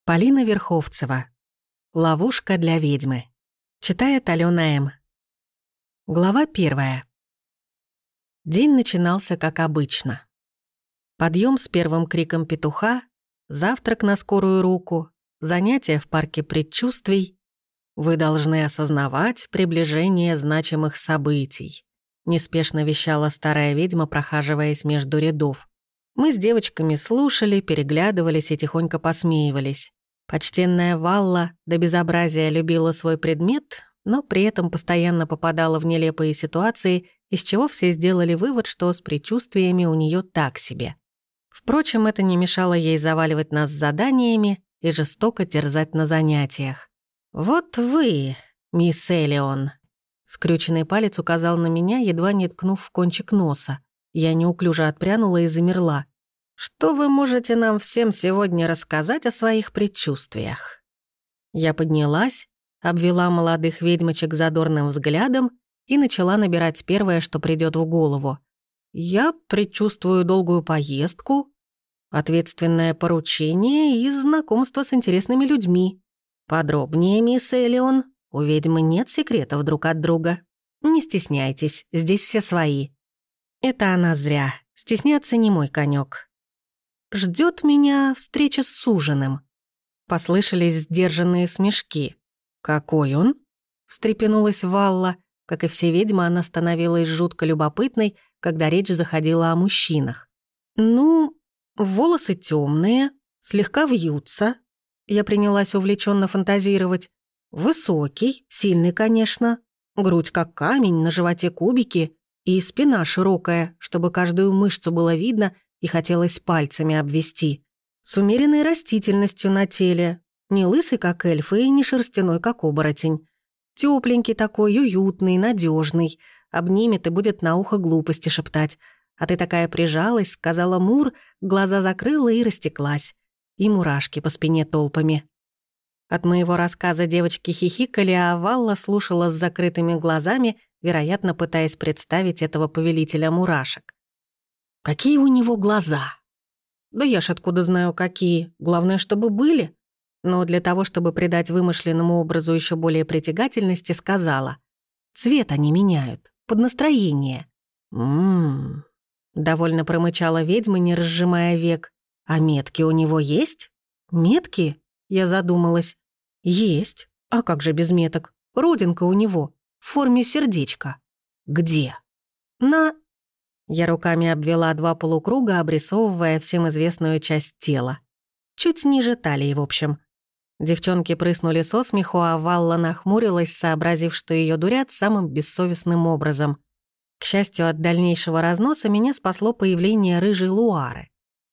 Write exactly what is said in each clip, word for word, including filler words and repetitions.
Полина Верховцева. Ловушка для ведьмы. Читает Алена М. Глава первая. День начинался как обычно. Подъем с первым криком петуха, завтрак на скорую руку, занятия в парке предчувствий. Вы должны осознавать приближение значимых событий, неспешно вещала старая ведьма, прохаживаясь между рядов. Мы с девочками слушали, переглядывались и тихонько посмеивались. Почтенная Валла до безобразия любила свой предмет, но при этом постоянно попадала в нелепые ситуации, из чего все сделали вывод, что с предчувствиями у нее так себе. Впрочем, это не мешало ей заваливать нас заданиями и жестоко терзать на занятиях. «Вот вы, мисс Элеон», — скрюченный палец указал на меня, едва не ткнув в кончик носа. Я неуклюже отпрянула и замерла. «Что вы можете нам всем сегодня рассказать о своих предчувствиях?» Я поднялась, обвела молодых ведьмочек задорным взглядом и начала набирать первое, что придёт в голову. «Я предчувствую долгую поездку, ответственное поручение и знакомство с интересными людьми. Подробнее, мисс Элеон, у ведьмы нет секретов друг от друга. Не стесняйтесь, здесь все свои». Это она зря, стесняться не мой конёк. «Ждёт меня встреча с суженым». Послышались сдержанные смешки. «Какой он?» — встрепенулась Валла. Как и все ведьмы, она становилась жутко любопытной, когда речь заходила о мужчинах. «Ну, волосы тёмные, слегка вьются». Я принялась увлечённо фантазировать. «Высокий, сильный, конечно. Грудь как камень, на животе кубики и спина широкая, чтобы каждую мышцу было видно и хотелось пальцами обвести. С умеренной растительностью на теле. Не лысый, как эльф, и не шерстяной, как оборотень. Тёпленький такой, уютный, надёжный. Обнимет и будет на ухо глупости шептать. А ты такая прижалась, сказала мур, глаза закрыла и растеклась. И мурашки по спине толпами». От моего рассказа девочки хихикали, а Валла слушала с закрытыми глазами, вероятно, пытаясь представить этого повелителя мурашек. «Какие у него глаза?» «Да я ж откуда знаю, какие. Главное, чтобы были». Но для того, чтобы придать вымышленному образу еще более притягательности, сказала. «Цвет они меняют, под настроение». «М-м-м», довольно промычала ведьма, не разжимая век. «А метки у него есть?» «Метки?» — я задумалась. «Есть. А как же без меток? Родинка у него, в форме сердечка». «Где?» «На...» Я руками обвела два полукруга, обрисовывая всем известную часть тела. Чуть ниже талии, в общем. Девчонки прыснули со смеху, а Валла нахмурилась, сообразив, что ее дурят самым бессовестным образом. К счастью, от дальнейшего разноса меня спасло появление рыжей Луары.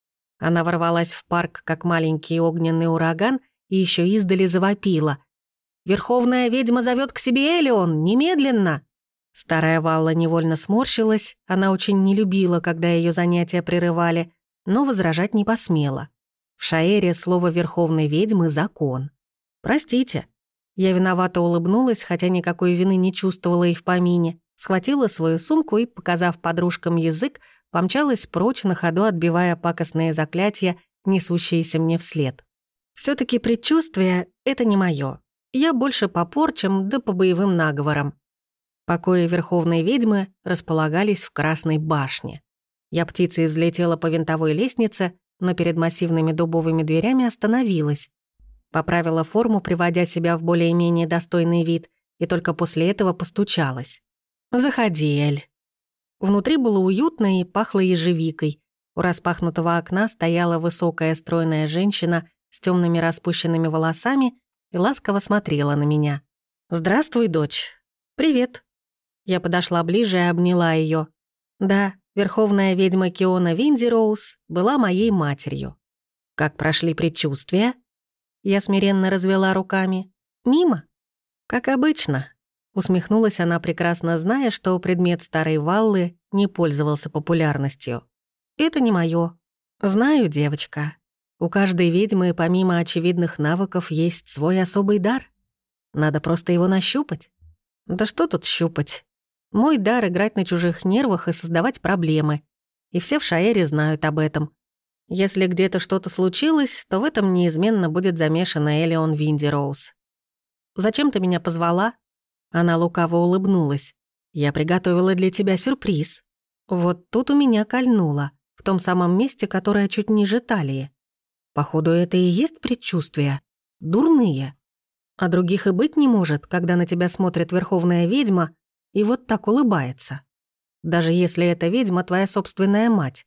Она ворвалась в парк, как маленький огненный ураган, и еще издали завопила. «Верховная ведьма зовет к себе Элеон! Немедленно!» Старая Валла невольно сморщилась, она очень не любила, когда ее занятия прерывали, но возражать не посмела. В Шаэре слово верховной ведьмы — закон. «Простите». Я виновато улыбнулась, хотя никакой вины не чувствовала и в помине, схватила свою сумку и, показав подружкам язык, помчалась прочь, на ходу отбивая пакостные заклятия, несущиеся мне вслед. все таки предчувствие — это не моё. Я больше по порчам да по боевым наговорам. Покои верховной ведьмы располагались в Красной башне. Я птицей взлетела по винтовой лестнице, но перед массивными дубовыми дверями остановилась. Поправила форму, приводя себя в более-менее достойный вид, и только после этого постучалась. «Заходи, Эль». Внутри было уютно и пахло ежевикой. У распахнутого окна стояла высокая стройная женщина с темными распущенными волосами и ласково смотрела на меня. «Здравствуй, дочь». «Привет». Я подошла ближе и обняла ее. Да, верховная ведьма Киона Виндироуз была моей матерью. Как прошли предчувствия? Я смиренно развела руками. Мимо? Как обычно. Усмехнулась она, прекрасно зная, что предмет старой Валлы не пользовался популярностью. Это не моё. Знаю, девочка. У каждой ведьмы, помимо очевидных навыков, есть свой особый дар. Надо просто его нащупать. Да что тут щупать? Мой дар — играть на чужих нервах и создавать проблемы. И все в Шаэре знают об этом. Если где-то что-то случилось, то в этом неизменно будет замешана Элеон Виндироуз. «Зачем ты меня позвала?» Она лукаво улыбнулась. «Я приготовила для тебя сюрприз». Вот тут у меня кольнуло, в том самом месте, которое чуть ниже талии. Походу, это и есть предчувствия. Дурные. А других и быть не может, когда на тебя смотрит верховная ведьма и вот так улыбается. Даже если эта ведьма твоя собственная мать.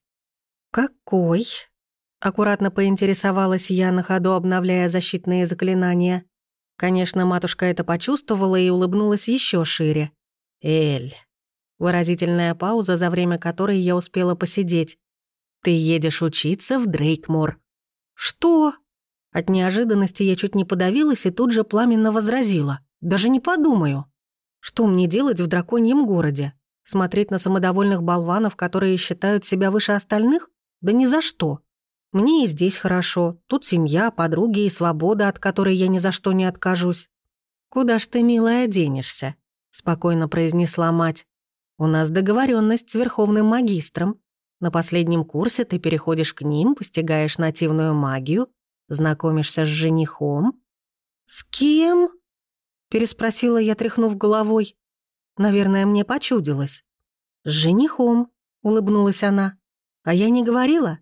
«Какой?» — аккуратно поинтересовалась я, на ходу обновляя защитные заклинания. Конечно, матушка это почувствовала и улыбнулась еще шире. «Эль». Выразительная пауза, за время которой я успела посидеть. «Ты едешь учиться в Дрейкмор». «Что?» От неожиданности я чуть не подавилась и тут же пламенно возразила. «Даже не подумаю. Что мне делать в драконьем городе? Смотреть на самодовольных болванов, которые считают себя выше остальных? Да ни за что. Мне и здесь хорошо. Тут семья, подруги и свобода, от которой я ни за что не откажусь». «Куда ж ты, милая, денешься?» — спокойно произнесла мать. «У нас договоренность с верховным магистром. На последнем курсе ты переходишь к ним, постигаешь нативную магию, знакомишься с женихом». «С кем?» — переспросила я, тряхнув головой. Наверное, мне почудилось. «С женихом», — улыбнулась она. «А я не говорила?»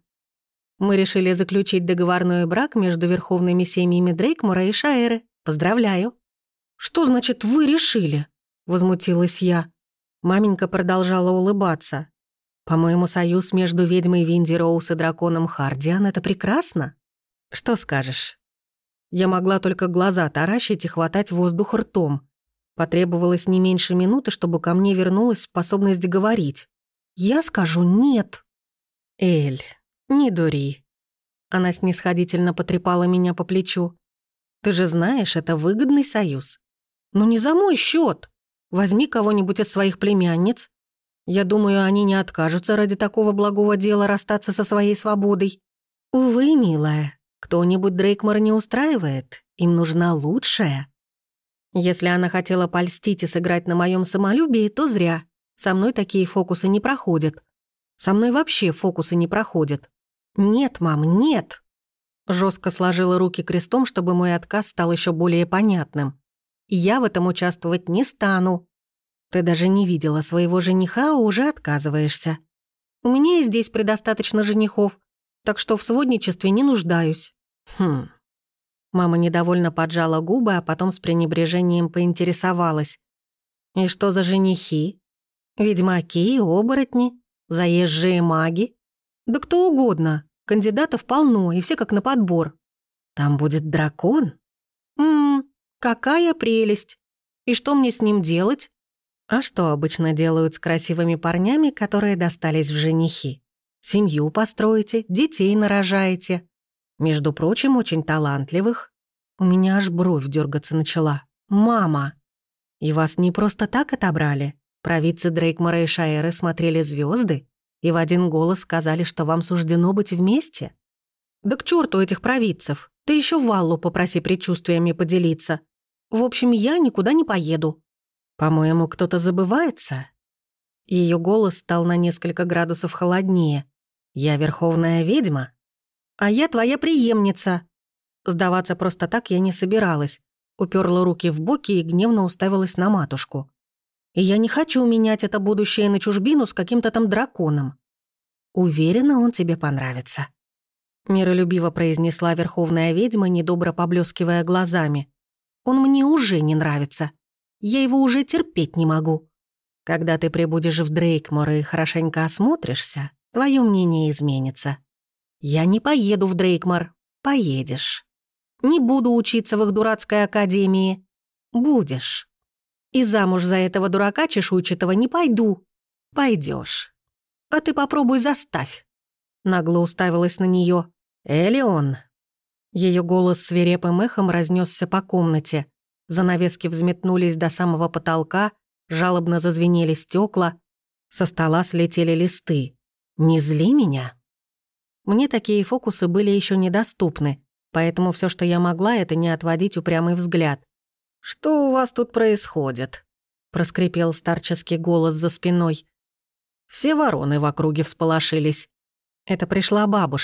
Мы решили заключить договорной брак между верховными семьями Дрейкмора и Шаэры. Поздравляю. «Что значит «вы решили»?» — возмутилась я. Маменька продолжала улыбаться. «По-моему, союз между ведьмой Виндироуз и драконом Хардиан — это прекрасно. Что скажешь?» Я могла только глаза таращить и хватать воздух ртом. Потребовалось не меньше минуты, чтобы ко мне вернулась способность говорить. «Я скажу нет». «Эль, не дури». Она снисходительно потрепала меня по плечу. «Ты же знаешь, это выгодный союз. Но не за мой счет. Возьми кого-нибудь из своих племянниц. Я думаю, они не откажутся ради такого благого дела расстаться со своей свободой». «Увы, милая, кто-нибудь Дрейкмор не устраивает. Им нужна лучшая». Если она хотела польстить и сыграть на моем самолюбии, то зря. Со мной такие фокусы не проходят. Со мной вообще фокусы не проходят. «Нет, мам, нет!» Жестко сложила руки крестом, чтобы мой отказ стал еще более понятным. «Я в этом участвовать не стану. Ты даже не видела своего жениха, а уже отказываешься. У меня и здесь предостаточно женихов, так что в сводничестве не нуждаюсь». «Хм...» Мама недовольно поджала губы, а потом с пренебрежением поинтересовалась. «И что за женихи? Ведьмаки, оборотни, заезжие маги? Да кто угодно. Кандидатов полно, и все как на подбор. Там будет дракон? Ммм, какая прелесть. И что мне с ним делать?» А что обычно делают с красивыми парнями, которые достались в женихи? Семью построите, детей нарожаете. Между прочим, очень талантливых. У меня аж бровь дергаться начала. «Мама!» И вас не просто так отобрали. Провидцы Дрейкмора и Шаэры смотрели звезды и в один голос сказали, что вам суждено быть вместе. Да к черту этих провидцев. Ты еще Валлу попроси предчувствиями поделиться. В общем, я никуда не поеду. По-моему, кто-то забывается. Ее голос стал на несколько градусов холоднее. Я верховная ведьма. А я твоя преемница. Сдаваться просто так я не собиралась. Уперла руки в боки и гневно уставилась на матушку. И я не хочу менять это будущее на чужбину с каким-то там драконом. Уверена, он тебе понравится. Миролюбиво произнесла верховная ведьма, недобро поблескивая глазами. Он мне уже не нравится. Я его уже терпеть не могу. Когда ты прибудешь в Дрейкмор и хорошенько осмотришься, твое мнение изменится. Я не поеду в Дрейкмор. Поедешь. Не буду учиться в их дурацкой академии. Будешь. И замуж за этого дурака чешуйчатого не пойду. Пойдешь. А ты попробуй заставь. Нагло уставилась на нее. Элеон. Ее голос свирепым эхом разнесся по комнате. Занавески взметнулись до самого потолка, жалобно зазвенели стекла, со стола слетели листы. «Не зли меня!» Мне такие фокусы были еще недоступны, поэтому все, что я могла, это не отводить упрямый взгляд. «Что у вас тут происходит?» — проскрипел старческий голос за спиной. Все вороны в округе всполошились. Это пришла бабушка.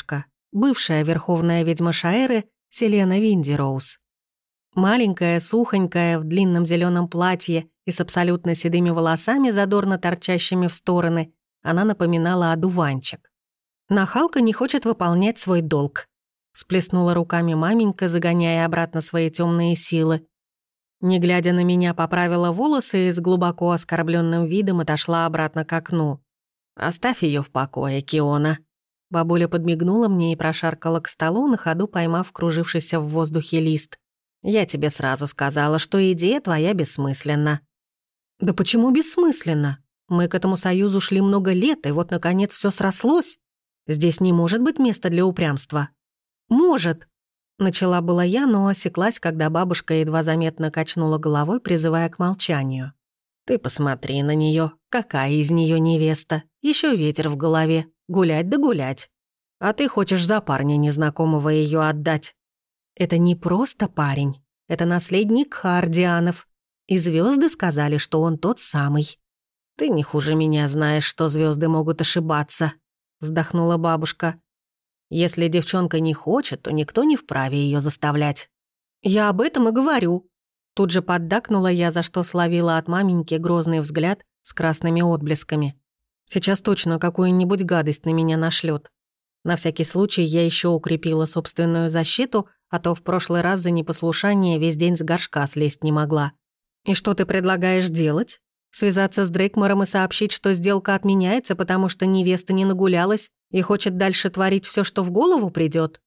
бывшая верховная ведьма Шаэры Селена Виндироуз. Маленькая, сухонькая, в длинном зеленом платье и с абсолютно седыми волосами, задорно торчащими в стороны, она напоминала одуванчик. «Нахалка не хочет выполнять свой долг», — сплеснула руками маменька, загоняя обратно свои темные силы. Не глядя на меня, поправила волосы и с глубоко оскорбленным видом отошла обратно к окну. «Оставь ее в покое, Киона». Бабуля подмигнула мне и прошаркала к столу, на ходу поймав кружившийся в воздухе лист. «Я тебе сразу сказала, что идея твоя бессмысленна». «Да почему бессмысленно? Мы к этому союзу шли много лет, и вот, наконец, все срослось. Здесь не может быть места для упрямства». «Может», — начала была я, но осеклась, когда бабушка едва заметно качнула головой, призывая к молчанию. «Ты посмотри на нее, какая из нее невеста, еще ветер в голове, гулять да гулять. А ты хочешь за парня незнакомого ее отдать». «Это не просто парень, это наследник Хардианов, и звезды сказали, что он тот самый». «Ты не хуже меня знаешь, что звезды могут ошибаться», — вздохнула бабушка. «Если девчонка не хочет, то никто не вправе ее заставлять». «Я об этом и говорю». Тут же поддакнула я, за что словила от маменьки грозный взгляд с красными отблесками. Сейчас точно какую-нибудь гадость на меня нашлет. На всякий случай я еще укрепила собственную защиту, а то в прошлый раз за непослушание весь день с горшка слезть не могла. «И что ты предлагаешь делать? Связаться с Дрейкмором и сообщить, что сделка отменяется, потому что невеста не нагулялась и хочет дальше творить все, что в голову придет?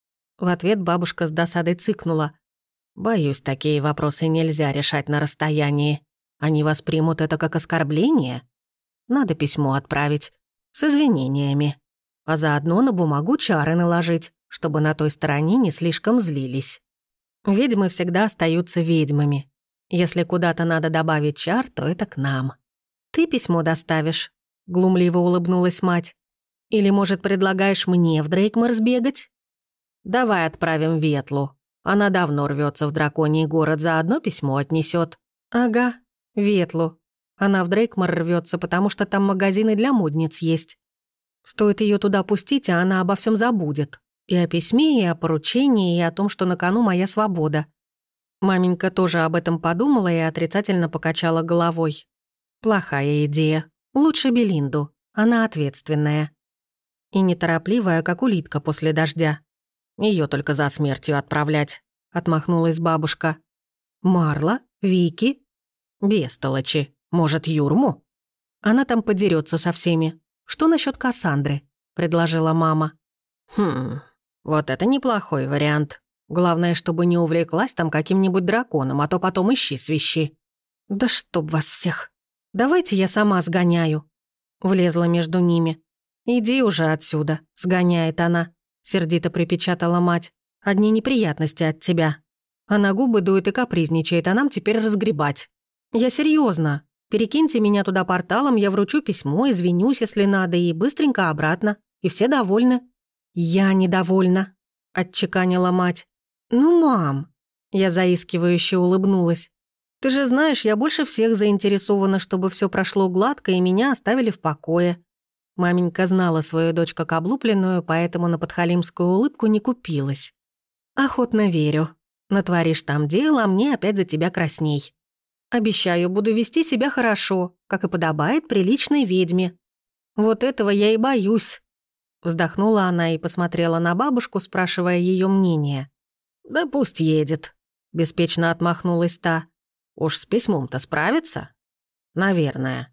В ответ бабушка с досадой цыкнула. «Боюсь, такие вопросы нельзя решать на расстоянии. Они воспримут это как оскорбление. Надо письмо отправить с извинениями, а заодно на бумагу чары наложить, чтобы на той стороне не слишком злились. Ведьмы всегда остаются ведьмами. Если куда-то надо добавить чар, то это к нам. Ты письмо доставишь», — глумливо улыбнулась мать. «Или, может, предлагаешь мне в Дрейкмор сбегать? Давай отправим Ветлу. Она давно рвется в драконий город, заодно письмо отнесет. «Ага, Ветлу. Она в Дрейкмор рвется, потому что там магазины для модниц есть. Стоит ее туда пустить, а она обо всем забудет. И о письме, и о поручении, и о том, что на кону моя свобода». Маменька тоже об этом подумала и отрицательно покачала головой. «Плохая идея. Лучше Белинду. Она ответственная. И неторопливая, как улитка после дождя. Ее только за смертью отправлять», — отмахнулась бабушка. «Марла? Вики? Бестолочи. Может, Юрму? Она там подерется со всеми. Что насчет Кассандры?» — предложила мама. «Хм, вот это неплохой вариант. Главное, чтобы не увлеклась там каким-нибудь драконом, а то потом ищи свищи». «Да чтоб вас всех. Давайте я сама сгоняю», — влезла между ними. «Иди уже отсюда», — сгоняет она. Сердито припечатала мать. «Одни неприятности от тебя. Она губы дует и капризничает, а нам теперь разгребать. Я серьезно. Перекиньте меня туда порталом, я вручу письмо, извинюсь, если надо, и быстренько обратно. И все довольны». «Я недовольна», — отчеканила мать. «Ну, мам», — я заискивающе улыбнулась. «Ты же знаешь, я больше всех заинтересована, чтобы все прошло гладко и меня оставили в покое». Маменька знала свою дочь как облупленную, поэтому на подхалимскую улыбку не купилась. «Охотно верю. Натворишь там дело, а мне опять за тебя красней. Обещаю, буду вести себя хорошо, как и подобает приличной ведьме. Вот этого я и боюсь». Вздохнула она и посмотрела на бабушку, спрашивая ее мнение. «Да пусть едет», — беспечно отмахнулась та. «Уж с письмом-то справится?» «Наверное».